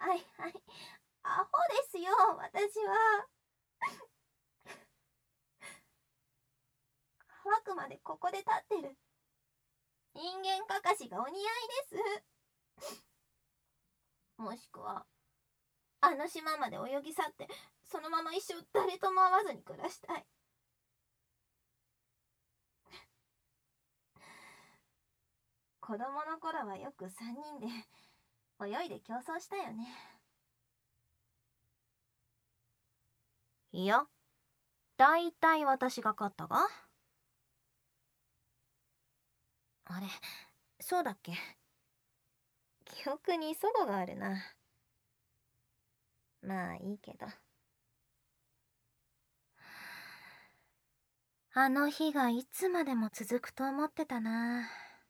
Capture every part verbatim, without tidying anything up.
はいはい。アホですよ、私は。乾くまでここで立ってる。人間かかしがお似合いです。もしくは、あの島まで泳ぎ去って、そのまま一生誰とも会わずに暮らしたい。子供の頃はよく三人で泳いで競争したよね。いや、だいたい私が勝ったが。あれ、そうだっけ。記憶に齟齬があるな。まあいいけど。あの日がいつまでも続くと思ってたな。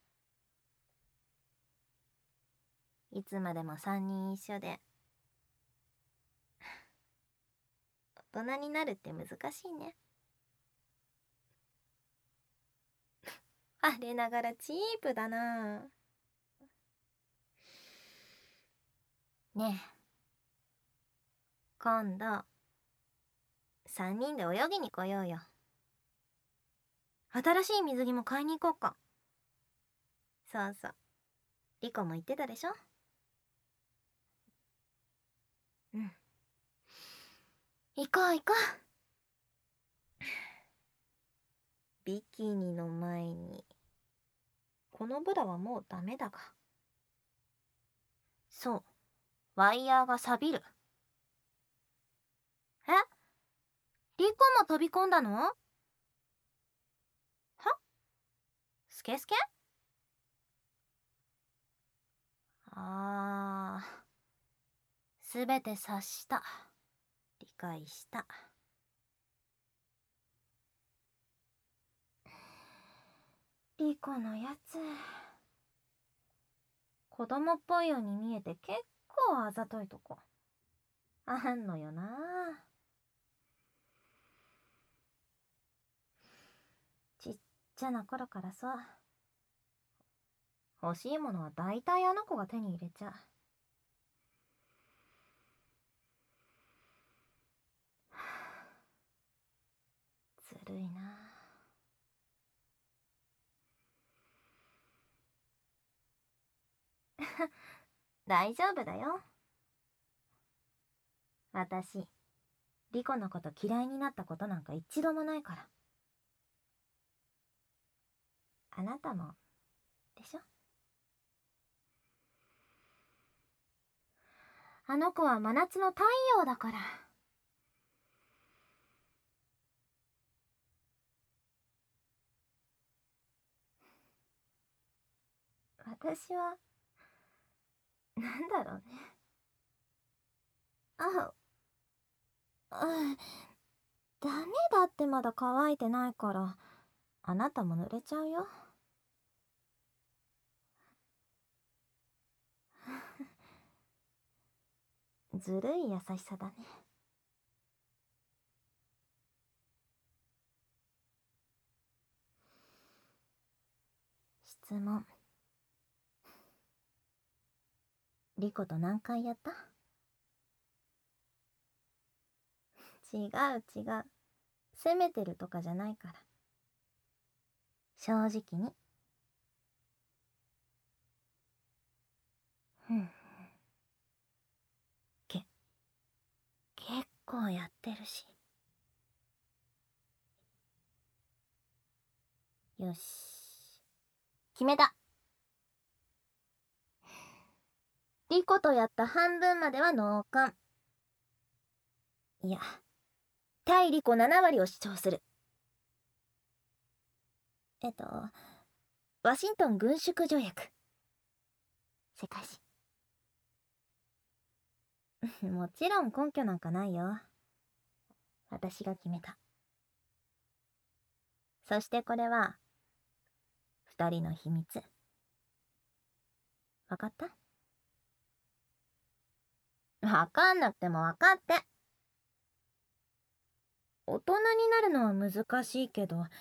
いつまでも三人一緒で。大人になるって難しいね。あれながらチープだな。ねえ、今度三人で泳ぎに来ようよ。新しい水着も買いに行こうか。そうそう、リコも言ってたでしょ。うん、行こう行こう。ビキニの前に、このブラはもうダメだが。そう、ワイヤーが錆びる。え、リコも飛び込んだの？は？スケスケ？あー、すべて察した。理解した。リコのやつ、子供っぽいように見えて結構あざといとこあんのよな。ちっちゃな頃からさ、欲しいものは大体あの子が手に入れちゃう。ずるいな。大丈夫だよ。私、リコのこと嫌いになったことなんか一度もないから。あなたもでしょ。あの子は真夏の太陽だから。私はなんだろうね。あ、うん、ダメだってまだ乾いてないから、あなたも濡れちゃうよ。ずるい優しさだね。質問。リコと何回やった？違う違う。責めてるとかじゃないから。正直に。うん。け、結構やってるし。よし。決めた。リコとやった半分までは納棺。いや、対リコなな割を主張する。えっと、ワシントン軍縮条約。世界史。もちろん根拠なんかないよ。私が決めた。そしてこれは、二人の秘密。わかった？わかんなくてもわかって。大人になるのは難しいけど、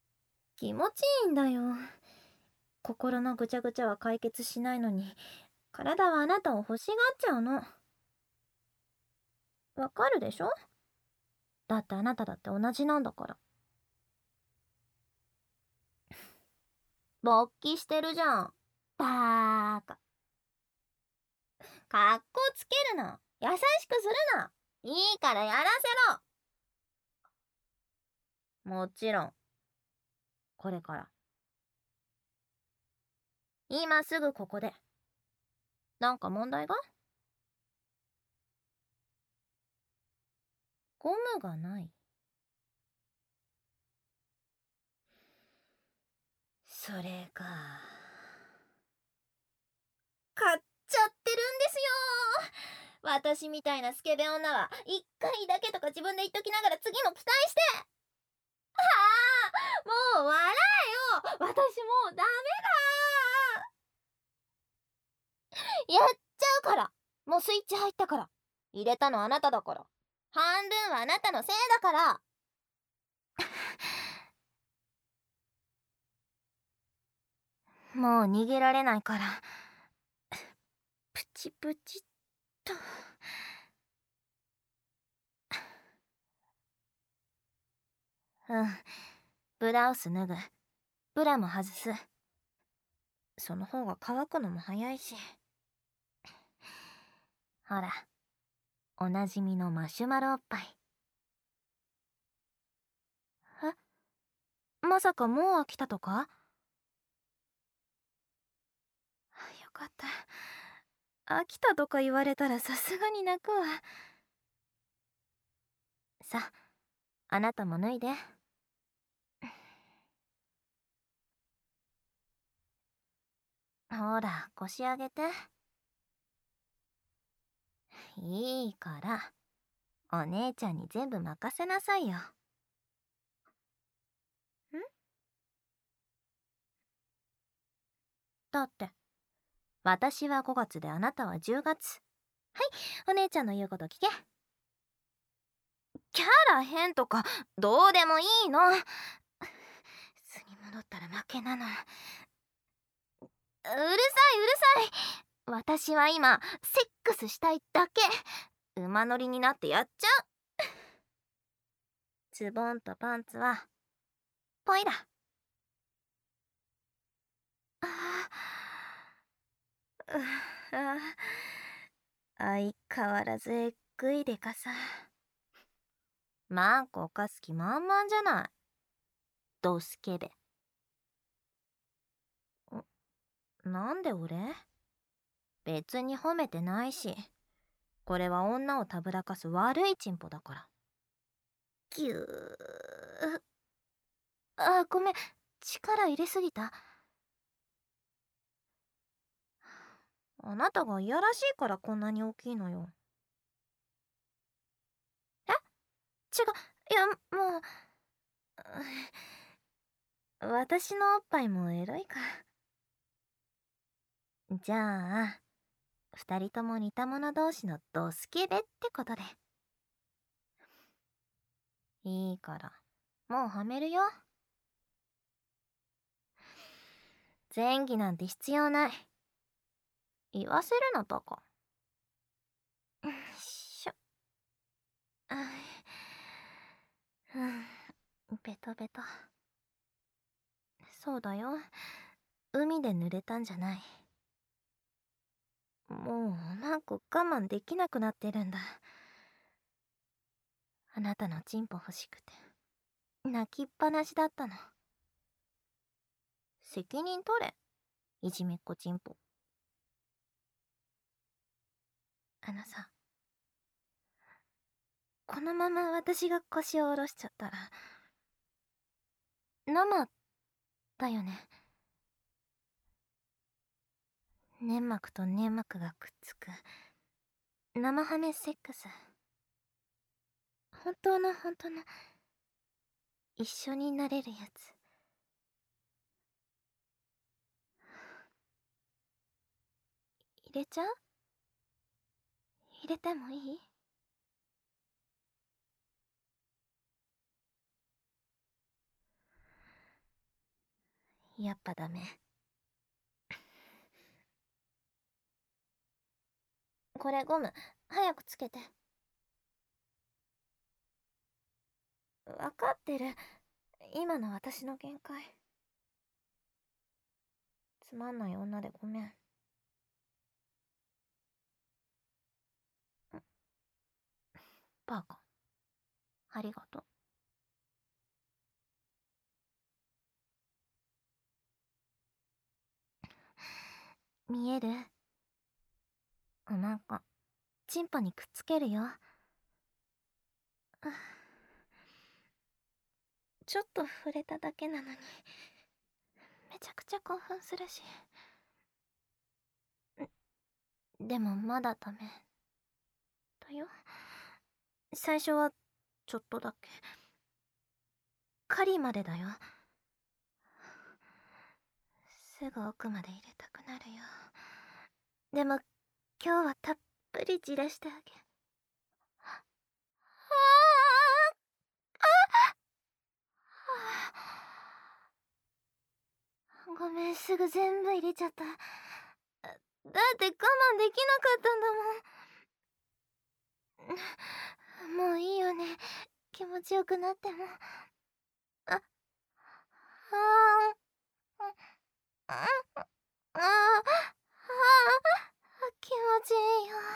気持ちいいんだよ。心のぐちゃぐちゃは解決しないのに、 体はあなたを欲しがっちゃうの。わかるでしょ？だってあなただって同じなんだから。勃起してるじゃん。バーカ。かっこつけるな。優しくするな。いいからやらせろ。もちろん。これから。今すぐここで。なんか問題が？ゴムがない。それか。買っちゃってるんですよ。私みたいなスケベ女は一回だけとか自分で言っときながら次も期待して。ああ、もう笑えよ。私もうダメだ。やっちゃうから。もうスイッチ入ったから。入れたのあなただから。半分はあなたのせいだから。もう逃げられないから。プチプチっと。うん。ブラウス脱ぐ。ブラも外す。その方が乾くのも早いし。ほら、おなじみのマシュマロおっぱい。え？まさかもう飽きたとか？よかった。飽きたとか言われたらさすがに泣くわ。さ、あなたも脱いで。ほら、腰上げて。いいから、お姉ちゃんに全部任せなさいよ。ん？だって、私はごがつであなたはじゅうがつ。はい、お姉ちゃんの言うこと聞け。キャラ変とか、どうでもいいの。巣に戻ったら負けなの。うるさいうるさい。私は今セックスしたいだけ。馬乗りになってやっちゃう。ズボンとパンツはポイだ。ああ、あ相変わらずえっぐいでかさ。マンコ犯す気満々じゃない。ドスケベ。なんで俺？別に褒めてないし、これは女をたぶらかす悪いチンポだから。ぎゅー。あ、ごめん、力入れすぎた。あなたがいやらしいからこんなに大きいのよ。え？違う、いや、もう私のおっぱいもエロいか。じゃあ二人とも似た者同士のドスケベってことで。いいからもうはめるよ。前儀なんて必要ない。言わせるなバカ。よいしょ。あうん、ベトベト。そうだよ、海で濡れたんじゃない。もうなんか我慢できなくなってるんだ。あなたのチンポ欲しくて泣きっぱなしだったの。責任取れ、いじめっ子チンポ。あのさ、このまま私が腰を下ろしちゃったら生だよね。粘膜と粘膜がくっつく生ハメセックス。本当の本当の一緒になれるやつ。入れちゃう？入れてもいい？やっぱダメ。 これゴム、早くつけて。わかってる。今の私の限界。つまんない女でごめん。バカ。ありがとう。見える？おまんこ、チンポにくっつけるよ。ちょっと触れただけなのに、めちゃくちゃ興奮するし。でもまだダメだよ。最初はちょっとだけ。狩りまでだよ。すぐ奥まで入れたくなるよ。でも今日はたっぷり散らしてあげ。ああ、ごめん、すぐ全部入れちゃった。だって我慢できなかったんだもん。もういいよね、気持ちよくなっても。あ、あーあああ気持ちいいよ。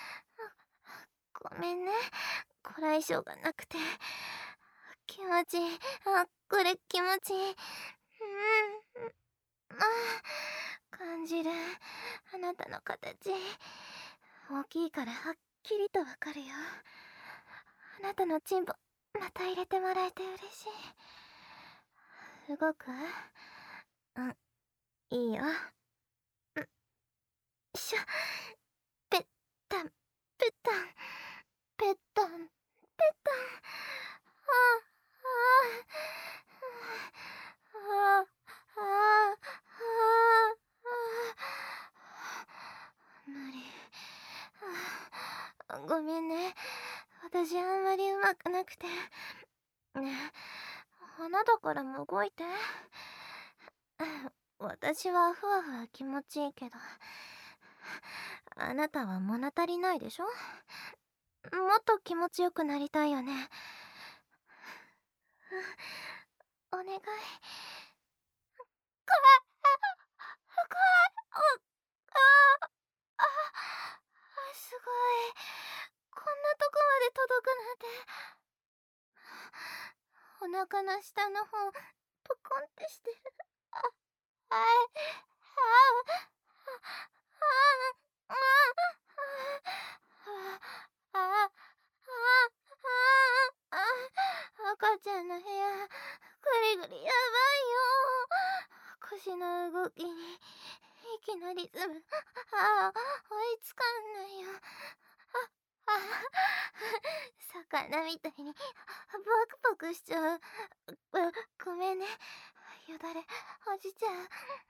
ごめんね、こらえ性がなくて。気持ちいい。あ、これ気持ちいい。うん、あ、感じる。あなたの形大きいからはっきりとわかるよ。あなたのチンポまた入れてもらえて嬉しい。動く？うん、いいよ。んしょ。ぺったんぺったんぺったんぺったん。あああああああ無理。あ、ごめんね、私あんまりうまくなくて。ねえ、花だからも動いて。私はふわふわ気持ちいいけど、あなたは物足りないでしょ。もっと気持ちよくなりたいよね。お願い。怖い、怖い。ああああ、すごい。こんなとこまで届くなんて。お腹の下の方ポコンってしてる。あ、はい。あああああああああ赤ちゃんの部屋ぐりぐりやばいよ。腰の動きに息のリズム、ああ追いつかんないよ。ああ魚みたいにパクパクしちゃう。ごめんね、よだれ落ちちゃう。うん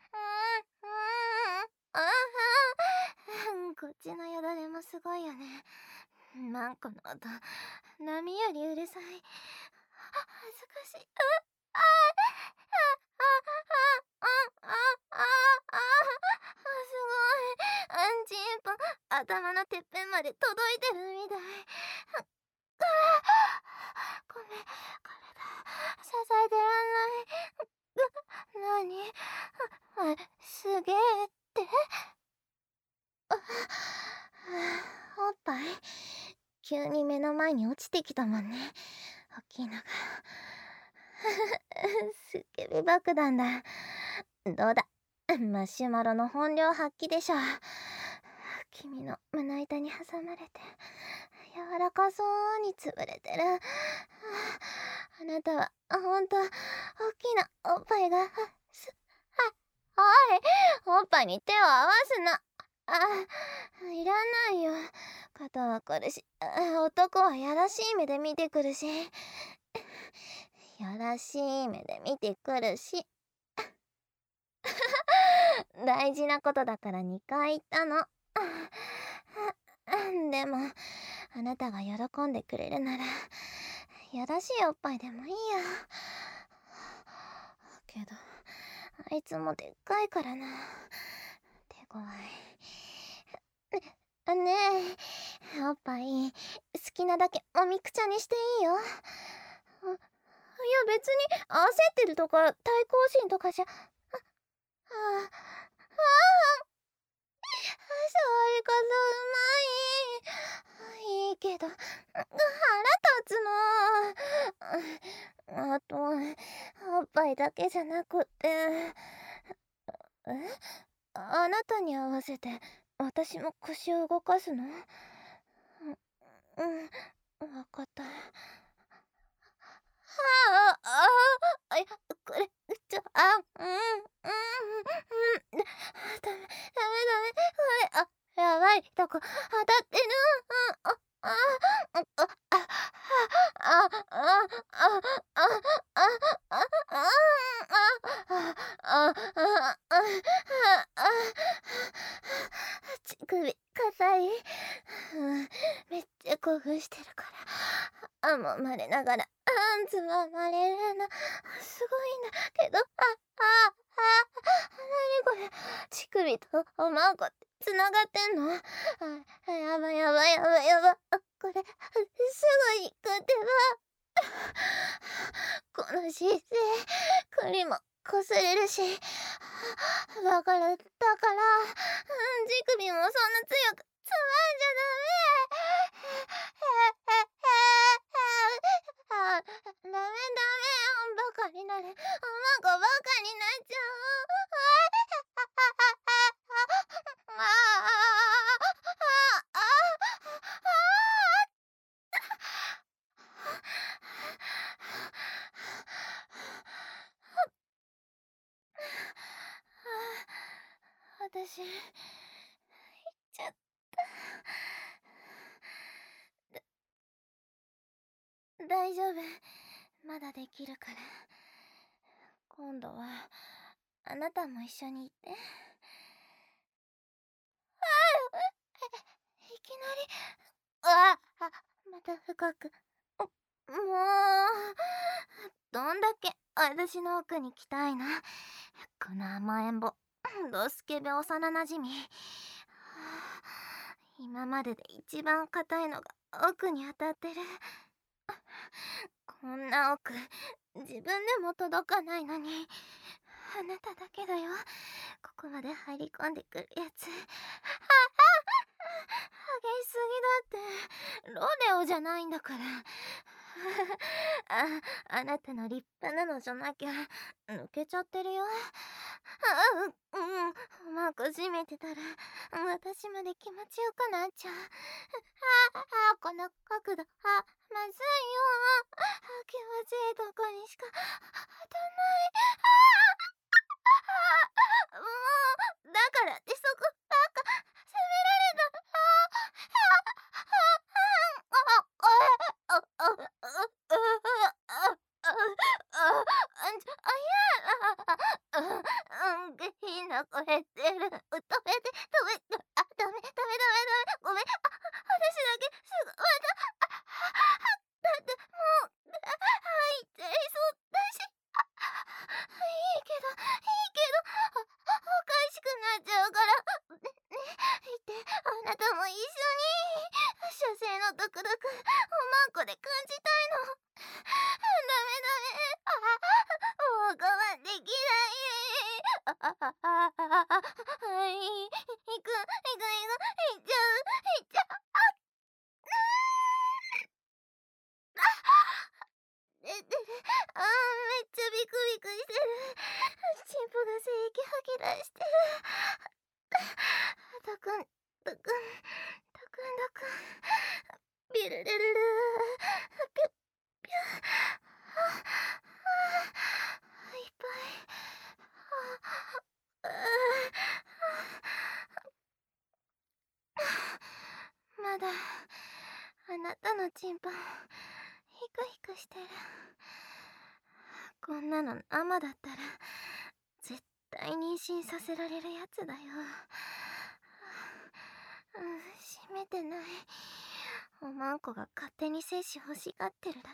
うんああこっちのよだれもすごいよね。マンコの音波よりうるさい。恥ずかしい。あああああああああすごい。うんちんぽ頭のてっぺんまで届いてるみたい。ごめん、体支えてらんない。なに？あ、すげえっておっぱい急に目の前に落ちてきたもんね、大きいのが。スッケベ爆弾だ。どうだ、マシュマロの本領発揮でしょ。君の胸板に挟まれて柔らかそうに潰れてる。あなたはほんと大きなおっぱいがすあおい、おっぱいに手を合わすな。あ、いらないよ。肩は凝るし、男はやらしい目で見てくるし、やらしい目で見てくるし。大事なことだからにかい言ったの。でもあなたが喜んでくれるならやらしいおっぱいでもいいや。けどあいつもでっかいからな。手強い。 あねえ、おっぱい好きなだけもみくちゃにしていいよ。あ、いや別に焦ってるとか対抗心とかじゃ。ああああ、そういうことうまい。いいけど腹立つの。あとおっぱいだけじゃなくって、えあなたに合わせて私も腰を動かすの？うん、わかった。はあ、ああ、いや、これ、ちょ、あ、うん、うん、うん、ダメ、ダメ、ダメ、これ、あ、やばいとこ当たってる。あ、あ、あ、あ、あ、あ、あ、あ、あ、あ、あ、あ、あ、あ、あ、乳首硬い。めっちゃ興奮してるから、あ、もまれながら、あんつままれるの、すごいんだけど、あ、あ、あ、なにこれ、乳首とおまんこってつながってんの？あ、やばいやばいやばいやばい、あ、これ、すぐ行くってば。この姿勢、栗も擦れるし、だから、だから、うん、乳首もそんな強くつまんじゃダメ。あ、ダメダメ、バカになる。マコバカになっちゃう。ああ、ああ、私、行っちゃった。大丈夫。まだできるから。今度は、あなたも一緒に行って。いきなり、ああ、また深く。もう、どんだけ私の奥に来たいな。この甘えん坊、ドスケベ幼なじみ。今までで一番硬いのが奥に当たってる。こんな奥、自分でも届かないのに、あなただけだよ。ここまで入り込んでくるやつ。激しすぎだって。ロデオじゃないんだから。あ、あなたの立派なのじゃなきゃ抜けちゃってるよ。あ、うん、うまく締めてたら私まで気持ちよくなっちゃう。ああ、この角度、あ、まずいよ。気持ちいいとこにしか当たんない。あ、もう、だからってそこばっか責められた。あ、あ、あ、あ、あ、あ、あ、あ、あ、あ、ちょ、あ、やだ。うん、下品な声出る。止めて、止め、あ、ダメ、ダメ、ダメ、ダメ。ごめん。あ、私だけ、すぐ、また、だって、もう、入っちゃいそうだし。いいけど、いいけど、おかしくなっちゃうから。ね、ね、言って、あなたも一緒に。射精のドクドク、おまんこで感じたいの。ダメダメ。あ、もう我慢できない。あ、あ、あ、あ、あ、あ、はい、行く、行く、行く、行っちゃう、行っちゃう。あ、出てる。あー、めっちゃビクビクしてる。チンポが精液吐き出してる。ドクン、ドクン、ドクン、ドクン。ビルルルルー。ピュッ、ピュッ。あ、あ、いっぱい。あ、あ、まだ、あなたのチンポ、ヒクヒクしてる。こんなの生だったら絶対妊娠させられるやつだよ。うん、閉めてない。おまんこが勝手に精子欲しがってるだ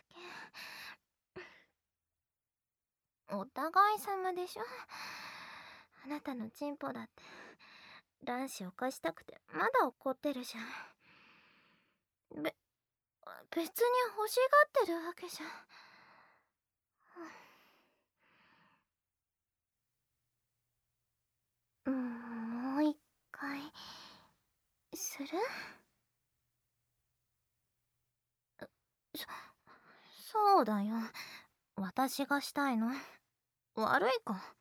け。お互い様でしょ。あなたのチンポだって卵子を貸したくてまだ怒ってるじゃん。べ、別に欲しがってるわけじゃん。うん、もう一回する？そ、そうだよ。私がしたいの。悪いか。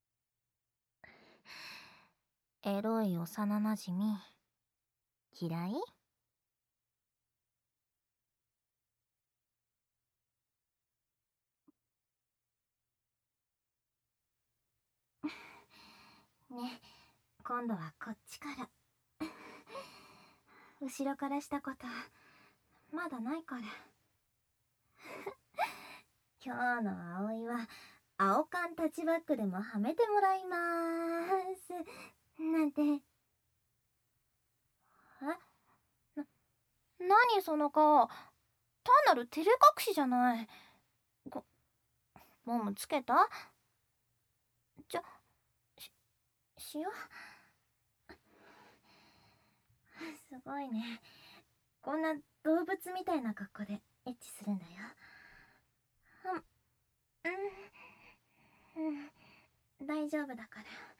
エロい幼なじみ嫌い？ね、今度はこっちから後ろからしたことまだないから。今日の葵は青缶タッチバックでもはめてもらいまーすなんて。え？な、何その顔。単なる照れ隠しじゃない。こ、ももつけた？じゃ、し、しよう。すごいね。こんな動物みたいな格好でエッチするんだよ。うん、うん、うん、大丈夫だから。